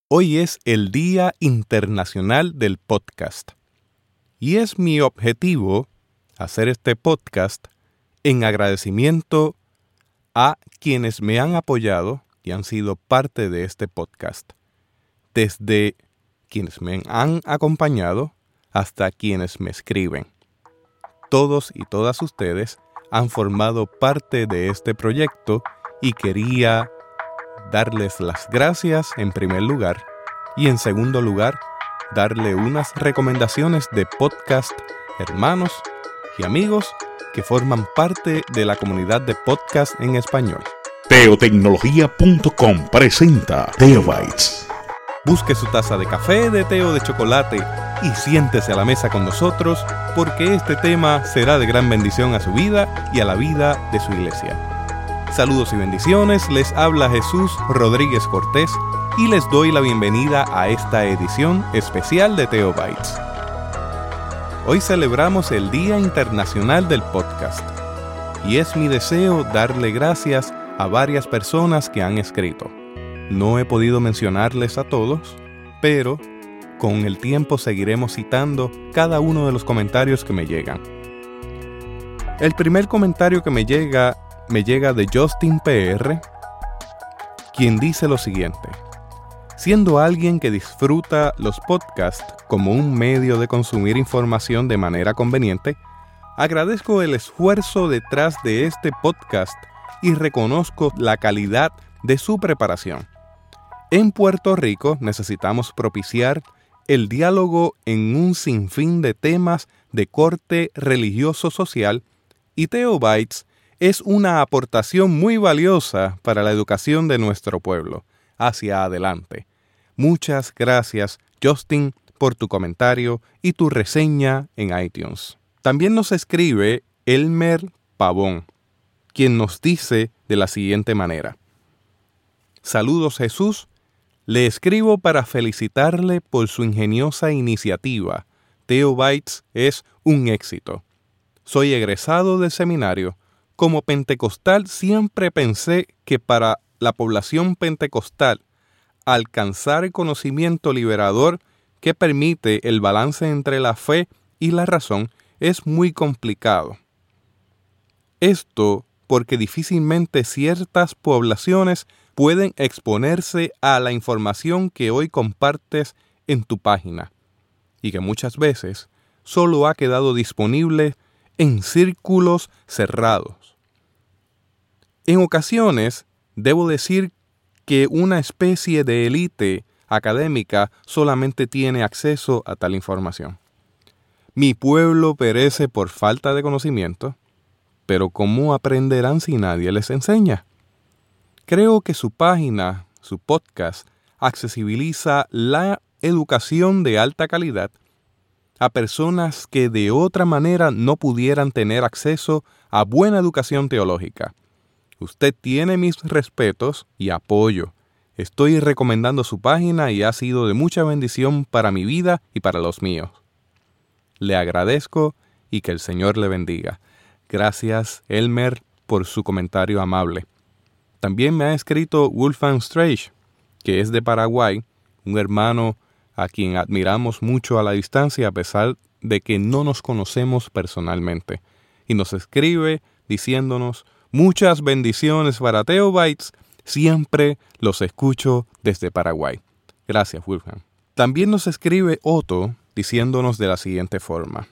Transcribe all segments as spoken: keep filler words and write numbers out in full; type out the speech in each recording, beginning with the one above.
Hoy es el Día Internacional del Podcast y es mi objetivo hacer este podcast en agradecimiento a quienes me han apoyado y han sido parte de este podcast, desde quienes me han acompañado hasta quienes me escriben. Todos y todas ustedes han formado parte de este proyecto y quería darles las gracias en primer lugar y en segundo lugar darle unas recomendaciones de podcast hermanos y amigos que forman parte de la comunidad de podcast en español. Teotecnología punto com presenta Teobytes. Busque su taza de café, de té o de chocolate y siéntese a la mesa con nosotros porque este tema será de gran bendición a su vida y a la vida de su iglesia. Saludos y bendiciones, les habla Jesús Rodríguez Cortés y les doy la bienvenida a esta edición especial de Teobytes. Hoy celebramos el Día Internacional del Podcast y es mi deseo darle gracias a varias personas que han escrito. No he podido mencionarles a todos, pero con el tiempo seguiremos citando cada uno de los comentarios que me llegan. El primer comentario que me llega me llega de Justin P R, quien dice lo siguiente: siendo alguien que disfruta los podcasts como un medio de consumir información de manera conveniente, agradezco el esfuerzo detrás de este podcast y reconozco la calidad de su preparación. En Puerto Rico necesitamos propiciar el diálogo en un sinfín de temas de corte religioso-social y Teobytes es una aportación muy valiosa para la educación de nuestro pueblo. Hacia adelante. Muchas gracias, Justin, por tu comentario y tu reseña en iTunes. También nos escribe Elmer Pavón, quien nos dice de la siguiente manera: saludos, Jesús. Le escribo para felicitarle por su ingeniosa iniciativa. Teobytes es un éxito. Soy egresado del seminario. Como pentecostal siempre pensé que para la población pentecostal alcanzar el conocimiento liberador que permite el balance entre la fe y la razón es muy complicado. Esto porque difícilmente ciertas poblaciones pueden exponerse a la información que hoy compartes en tu página y que muchas veces solo ha quedado disponible en círculos cerrados. En ocasiones, debo decir que una especie de élite académica solamente tiene acceso a tal información. Mi pueblo perece por falta de conocimiento, pero ¿cómo aprenderán si nadie les enseña? Creo que su página, su podcast, accesibiliza la educación de alta calidad a personas que de otra manera no pudieran tener acceso a buena educación teológica. Usted tiene mis respetos y apoyo. Estoy recomendando su página y ha sido de mucha bendición para mi vida y para los míos. Le agradezco y que el Señor le bendiga. Gracias, Elmer, por su comentario amable. También me ha escrito Wolfgang Streich, que es de Paraguay, un hermano a quien admiramos mucho a la distancia a pesar de que no nos conocemos personalmente. Y nos escribe diciéndonos: muchas bendiciones para Teobytes, siempre los escucho desde Paraguay. Gracias, Wolfgang. También nos escribe Otto diciéndonos de la siguiente forma: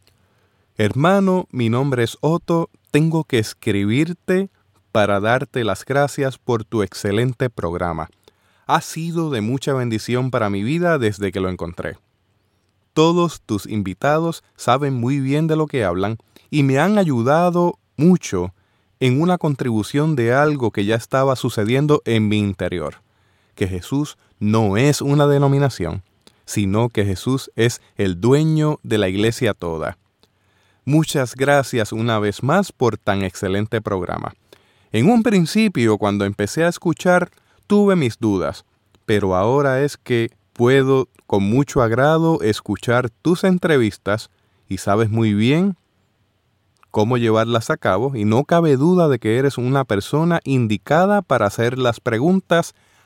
hermano, mi nombre es Otto, tengo que escribirte para darte las gracias por tu excelente programa. Ha sido de mucha bendición para mi vida desde que lo encontré. Todos tus invitados saben muy bien de lo que hablan y me han ayudado mucho en una contribución de algo que ya estaba sucediendo en mi interior, que Jesús no es una denominación, sino que Jesús es el dueño de la iglesia toda. Muchas gracias una vez más por tan excelente programa. En un principio, cuando empecé a escuchar, tuve mis dudas, pero ahora es que puedo con mucho agrado escuchar tus entrevistas y sabes muy bien cómo llevarlas a cabo y no cabe duda de que eres una persona indicada para hacer las preguntas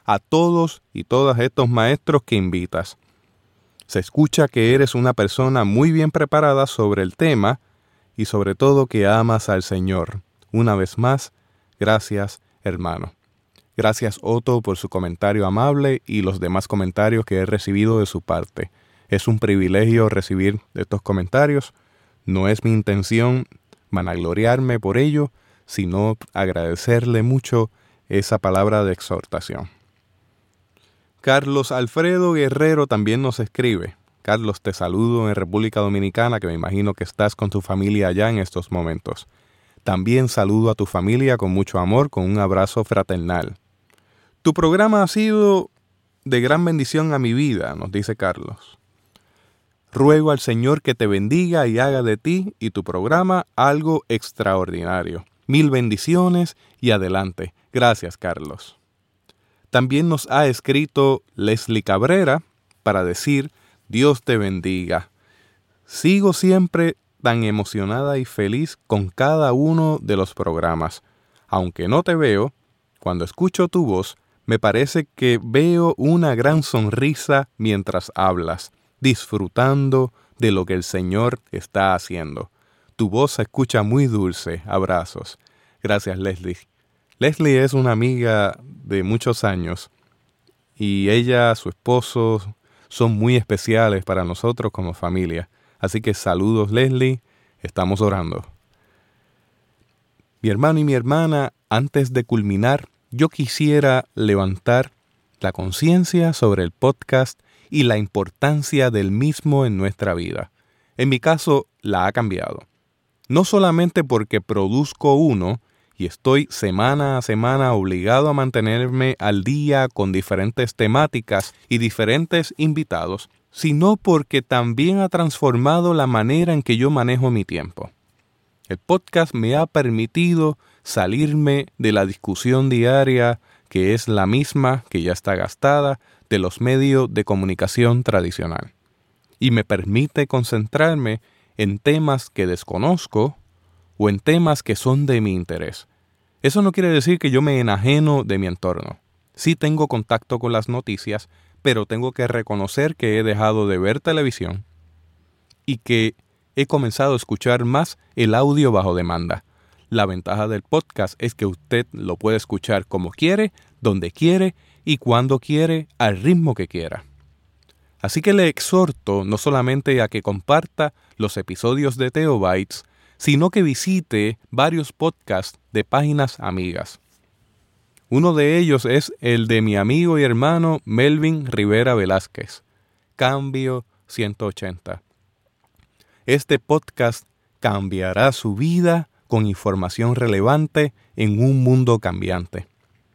a todos y todas estos maestros que invitas. Se escucha que eres una persona muy bien preparada sobre el tema y sobre todo que amas al Señor. Una vez más, gracias, hermano. Gracias, Otto, por su comentario amable y los demás comentarios que he recibido de su parte. Es un privilegio recibir estos comentarios. No es mi intención vanagloriarme por ello, sino agradecerle mucho esa palabra de exhortación. Carlos Alfredo Guerrero también nos escribe. Carlos, te saludo en República Dominicana, que me imagino que estás con tu familia allá en estos momentos. También saludo a tu familia con mucho amor, con un abrazo fraternal. Tu programa ha sido de gran bendición a mi vida, nos dice Carlos. Ruego al Señor que te bendiga y haga de ti y tu programa algo extraordinario. Mil bendiciones y adelante. Gracias, Carlos. También nos ha escrito Leslie Cabrera para decir, Dios te bendiga. Sigo siempre tan emocionada y feliz con cada uno de los programas. Aunque no te veo, cuando escucho tu voz, me parece que veo una gran sonrisa mientras hablas, disfrutando de lo que el Señor está haciendo. Tu voz se escucha muy dulce. Abrazos. Gracias, Leslie. Leslie es una amiga de muchos años y ella, su esposo, son muy especiales para nosotros como familia. Así que saludos, Leslie. Estamos orando. Mi hermano y mi hermana, antes de culminar, yo quisiera levantar la conciencia sobre el podcast y la importancia del mismo en nuestra vida. En mi caso, la ha cambiado. No solamente porque produzco uno y estoy semana a semana obligado a mantenerme al día con diferentes temáticas y diferentes invitados, sino porque también ha transformado la manera en que yo manejo mi tiempo. El podcast me ha permitido salirme de la discusión diaria, que es la misma, que ya está gastada, de los medios de comunicación tradicional. Y me permite concentrarme en temas que desconozco o en temas que son de mi interés. Eso no quiere decir que yo me enajeno de mi entorno. Sí tengo contacto con las noticias, pero tengo que reconocer que he dejado de ver televisión y que he comenzado a escuchar más el audio bajo demanda. La ventaja del podcast es que usted lo puede escuchar como quiere, donde quiere y cuando quiere, al ritmo que quiera. Así que le exhorto no solamente a que comparta los episodios de Theobites, sino que visite varios podcasts de páginas amigas. Uno de ellos es el de mi amigo y hermano Melvin Rivera Velázquez, Cambio ciento ochenta. Este podcast cambiará su vida con información relevante en un mundo cambiante.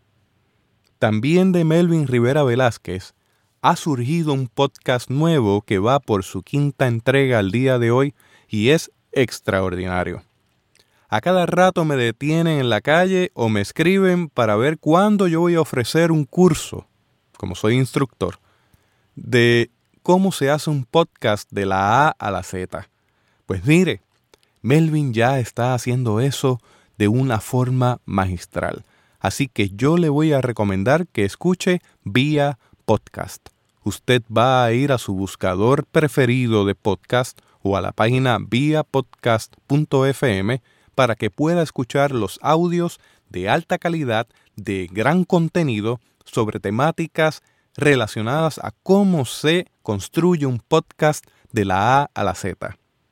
También de Melvin Rivera Velázquez ha surgido un podcast nuevo que va por su quinta entrega al día de hoy y es extraordinario. A cada rato me detienen en la calle o me escriben para ver cuándo yo voy a ofrecer un curso, como soy instructor, de cómo se hace un podcast de la A a la Z. Pues mire, Melvin ya está haciendo eso de una forma magistral. Así que yo le voy a recomendar que escuche Vía Podcast. Usted va a ir a su buscador preferido de podcast o a la página vía podcast punto f m para que pueda escuchar los audios de alta calidad, de gran contenido, sobre temáticas relacionadas a cómo se construye un podcast de la A a la Z.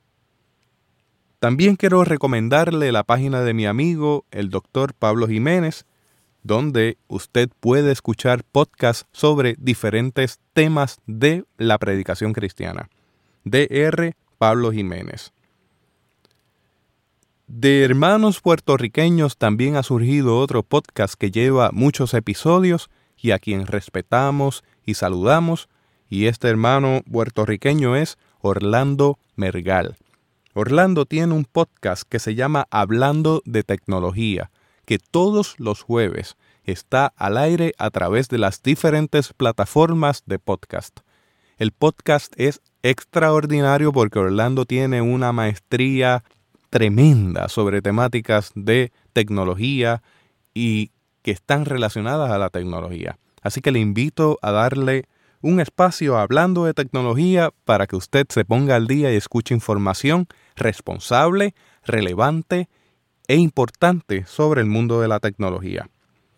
También quiero recomendarle la página de mi amigo, el doctor Pablo Jiménez, donde usted puede escuchar podcasts sobre diferentes temas de la predicación cristiana. D R Pablo Jiménez. De hermanos puertorriqueños también ha surgido otro podcast que lleva muchos episodios y a quien respetamos y saludamos, y este hermano puertorriqueño es Orlando Mergal. Orlando tiene un podcast que se llama Hablando de Tecnología, que todos los jueves está al aire a través de las diferentes plataformas de podcast. El podcast es extraordinario porque Orlando tiene una maestría tremenda sobre temáticas de tecnología y que están relacionadas a la tecnología. Así que le invito a darle un espacio hablando de tecnología para que usted se ponga al día y escuche información responsable, relevante e importante sobre el mundo de la tecnología.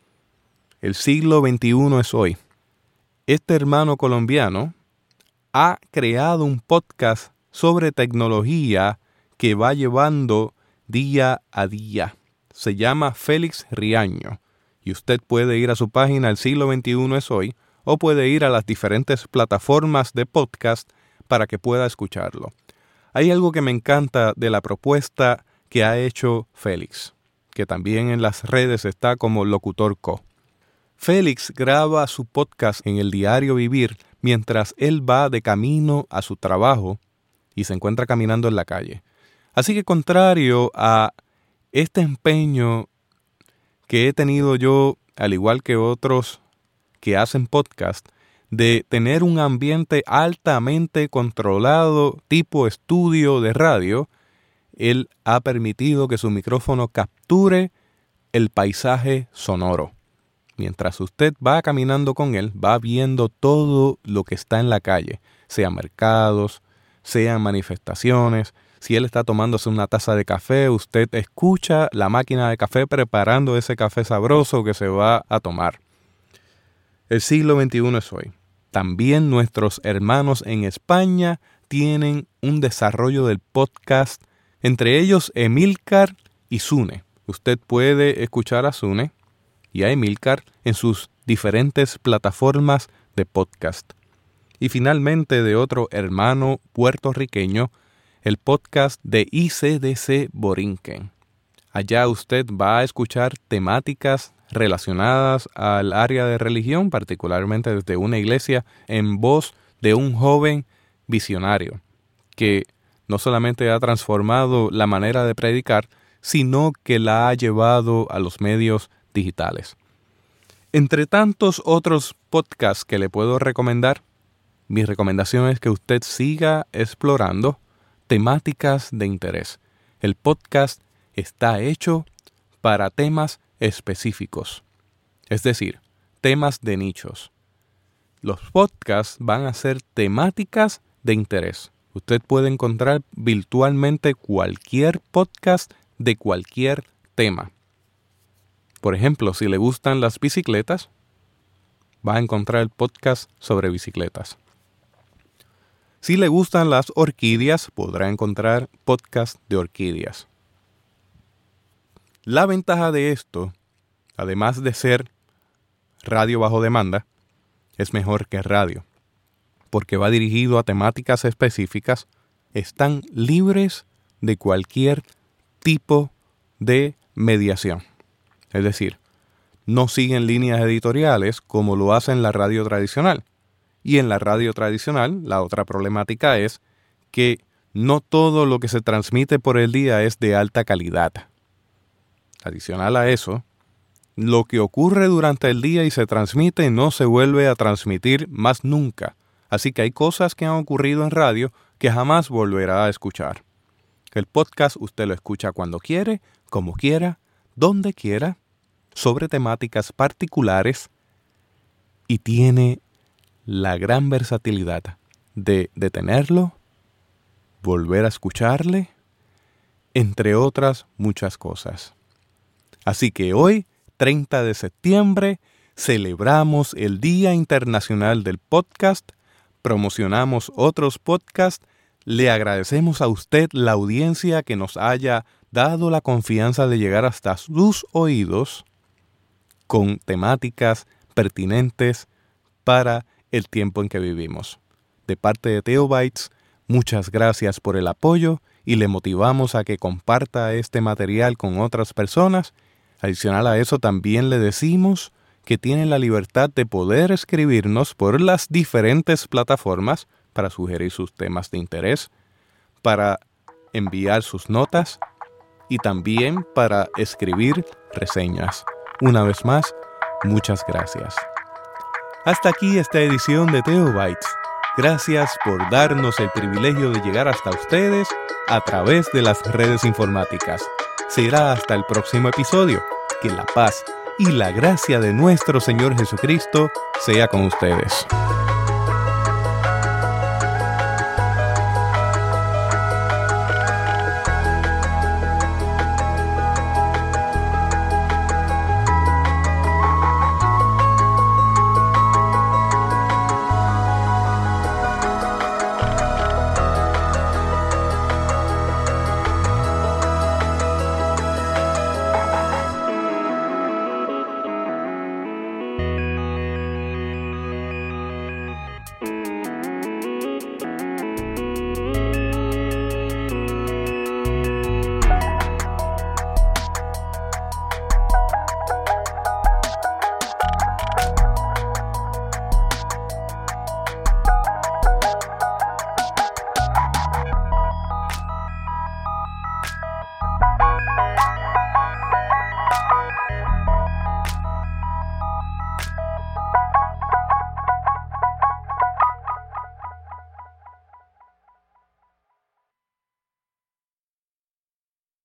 El siglo veintiuno es hoy. Este hermano colombiano ha creado un podcast sobre tecnología que va llevando día a día. Se llama Félix Riaño y usted puede ir a su página El siglo veintiuno es hoy o puede ir a las diferentes plataformas de podcast para que pueda escucharlo. Hay algo que me encanta de la propuesta que ha hecho Félix, que también en las redes está como Locutor Co. Félix graba su podcast en el diario vivir mientras él va de camino a su trabajo y se encuentra caminando en la calle. Así que contrario a este empeño que he tenido yo, al igual que otros que hacen podcast, de tener un ambiente altamente controlado tipo estudio de radio, él ha permitido que su micrófono capture el paisaje sonoro. Mientras usted va caminando con él, va viendo todo lo que está en la calle, sean mercados, sean manifestaciones. Si él está tomándose una taza de café, usted escucha la máquina de café preparando ese café sabroso que se va a tomar. El siglo veintiuno es hoy. También nuestros hermanos en España tienen un desarrollo del podcast, entre ellos Emilcar y Sune. Usted puede escuchar a Sune y a Emilcar en sus diferentes plataformas de podcast. Y finalmente de otro hermano puertorriqueño, el podcast de I C D C Borinquen. Allá usted va a escuchar temáticas relacionadas al área de religión, particularmente desde una iglesia, en voz de un joven visionario que no solamente ha transformado la manera de predicar, sino que la ha llevado a los medios digitales. Entre tantos otros podcasts que le puedo recomendar, mi recomendación es que usted siga explorando temáticas de interés. El podcast está hecho para temas específicos, es decir, temas de nichos. Los podcasts van a ser temáticas de interés. Usted puede encontrar virtualmente cualquier podcast de cualquier tema. Por ejemplo, si le gustan las bicicletas, va a encontrar el podcast sobre bicicletas. Si le gustan las orquídeas, podrá encontrar podcast de orquídeas. La ventaja de esto, además de ser radio bajo demanda, es mejor que radio, porque va dirigido a temáticas específicas, están libres de cualquier tipo de mediación. Es decir, no siguen líneas editoriales como lo hace en la radio tradicional. Y en la radio tradicional, la otra problemática es que no todo lo que se transmite por el día es de alta calidad. Adicional a eso, lo que ocurre durante el día y se transmite no se vuelve a transmitir más nunca. Así que hay cosas que han ocurrido en radio que jamás volverá a escuchar. El podcast usted lo escucha cuando quiere, como quiera, donde quiera, sobre temáticas particulares y tiene la gran versatilidad de detenerlo, volver a escucharle, entre otras muchas cosas. Así que hoy, treinta de septiembre, celebramos el Día Internacional del Podcast, promocionamos otros podcasts, le agradecemos a usted la audiencia que nos haya dado la confianza de llegar hasta sus oídos con temáticas pertinentes para el tiempo en que vivimos. De parte de Teobytes, muchas gracias por el apoyo y le motivamos a que comparta este material con otras personas. Adicional a eso, también le decimos que tiene la libertad de poder escribirnos por las diferentes plataformas para sugerir sus temas de interés, para enviar sus notas y también para escribir reseñas. Una vez más, muchas gracias. Hasta aquí esta edición de Teobytes. Gracias por darnos el privilegio de llegar hasta ustedes a través de las redes informáticas. Será hasta el próximo episodio. Que la paz y la gracia de nuestro Señor Jesucristo sea con ustedes.